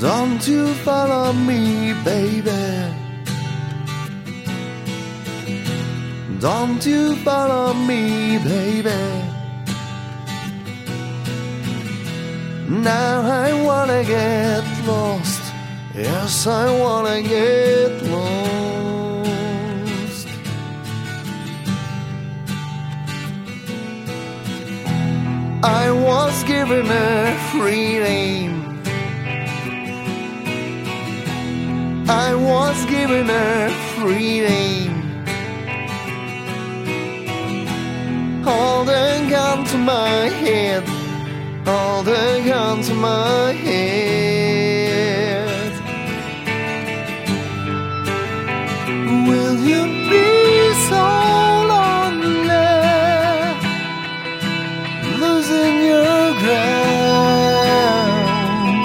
Don't you follow me, baby. Don't you follow me, baby. Now I wanna get lost. Yes, I wanna get lost. I was given a free rein. I was given a free rein. Hold a gun to my head. Hold a gun to my head. Will you be so lonely, losing your ground,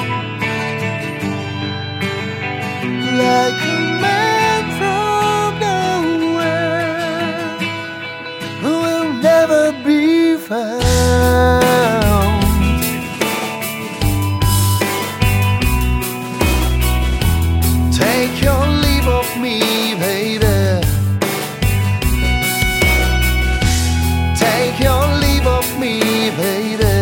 like a man from nowhere who will never be found? Take your leave of me, baby. Take your leave of me, baby.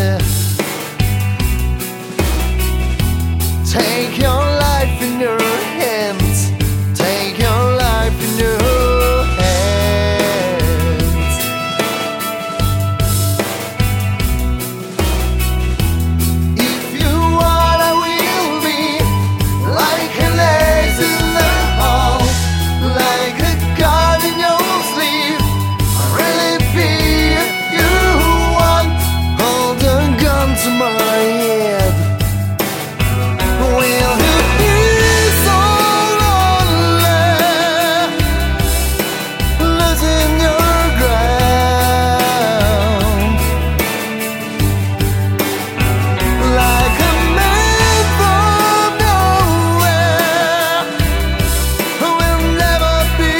Take your life in your hands. Take your life in your hands. If you want, I will be like an ace in the hall, like a card in your sleeve. I'll really be if you want. Hold a gun to my head. Will you be so lonely, losing your ground, like a man from nowhere who will never be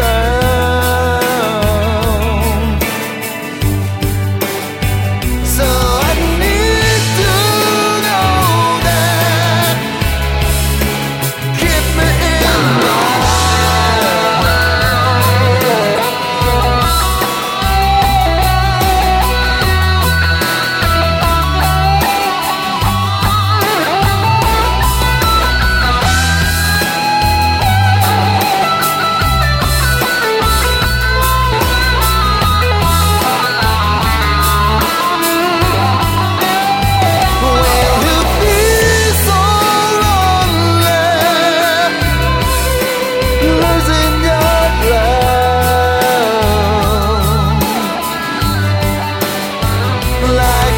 found? So I need to know that. Keep me in Will you be so lonely, losing your ground, like